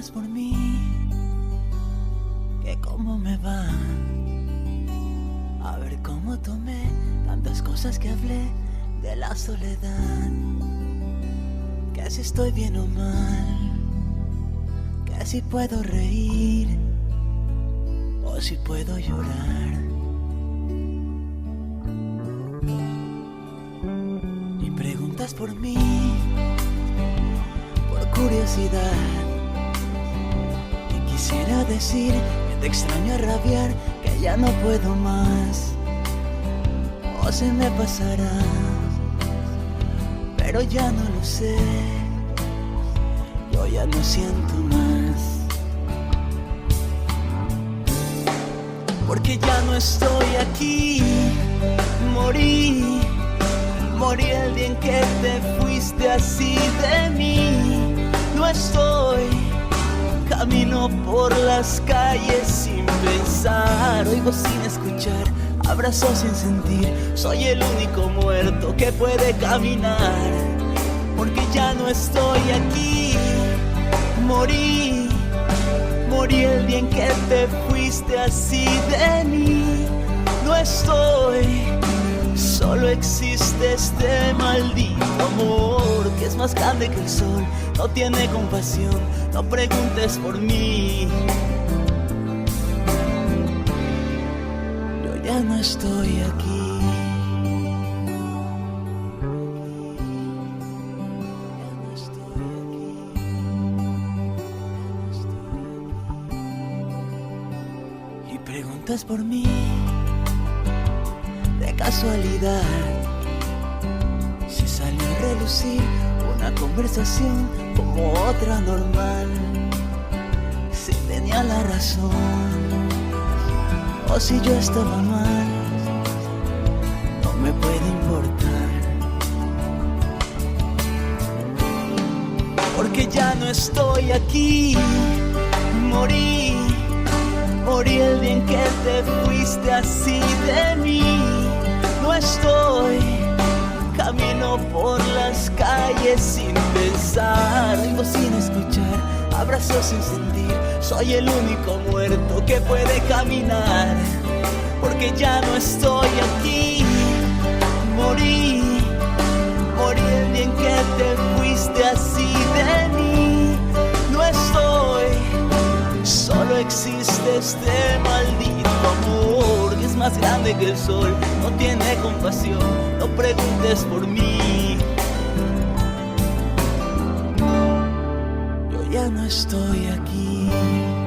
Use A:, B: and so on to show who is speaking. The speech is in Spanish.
A: preguntas por mí, que cómo me va, a ver cómo tomé tantas cosas que hablé de la soledad, que si estoy bien o mal, que si puedo reír o si puedo llorar. Y preguntas por mí, por curiosidad, y quisiera decir que te extraño a rabiar, que ya no puedo más, o se me pasará, pero ya no lo sé, yo ya no siento más, porque ya no estoy aquí. Morí el día en que te fuiste así de mí. No estoy, camino por las calles sin pensar, oigo sin escuchar, abrazo sin sentir, soy el único muerto que puede caminar, porque ya no estoy aquí. Morí el día en que te fuiste así de mí. No estoy, solo existe este maldito amor que es más grande que el sol, no tiene compasión, no preguntes por mí. Yo ya no estoy aquí. Y preguntas por mí de casualidad, si salió a relucir una conversación como otra normal, si tenía la razón o si yo estaba mal, no me puede importar, porque ya no estoy aquí. Morí el día en que te fuiste así de mí. No estoy, camino por las calles sin pensar, oigo sin escuchar, abrazo sin sentir, soy el único muerto que puede caminar, porque ya no estoy aquí. Morí el día en que te fuiste así de mí. No estoy, solo existe este maldito amor que es más grande que el sol, no tiene compasión, no preguntes por mí. Yo ya no estoy aquí.